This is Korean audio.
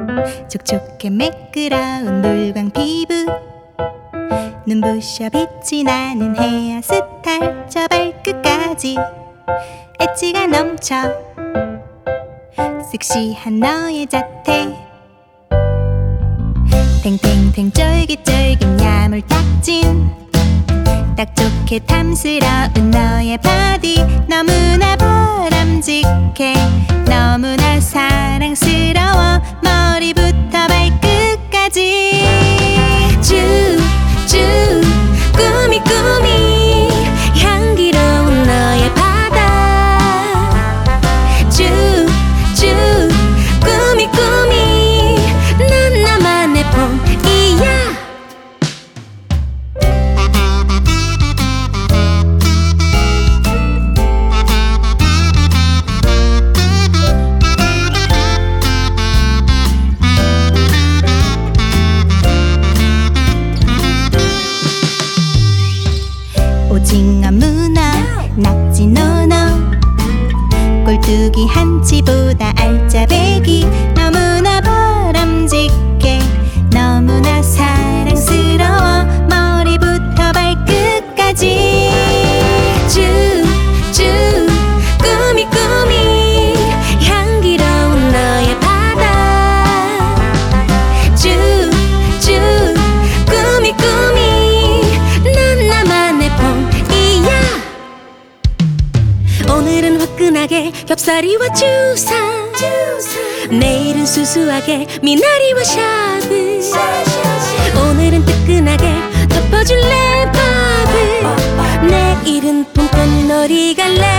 촉촉해 매끄러운 물광 피부, 눈부셔 빛이 나는 헤어스타일, 저 발끝까지 엣지가 넘쳐 섹시한 너의 자태, 탱탱탱 쫄깃쫄깃 야물딱진 딱 좋게 탐스러운 너의 바디, 너무나 바람직해 너무나 사랑스러워 머리부터 발끝까지 쭈쭈 꾸미 꾸미 향기로운 너의 바다, 쭈쭈 꾸미 꾸미 넌 나만의 봄이야. 오징어 문어 낙지 노노 꼴뚜기 한치보다 알짜배기 너무나 바람직해 너무나 사랑스러워 머리부터 발끝까지 쭈쭈 꾸미 꾸미 향기로운 너의 바다, 쭈쭈 꾸미 꾸미 넌 나만의 봄이야. 오늘은 화끈하게 겹살이와 주사, 내일은 수수하게 미나리와 샤브, 오늘은 뜨끈하게 덮어줄래 바브, 내일은 봄꽃놀이 갈래.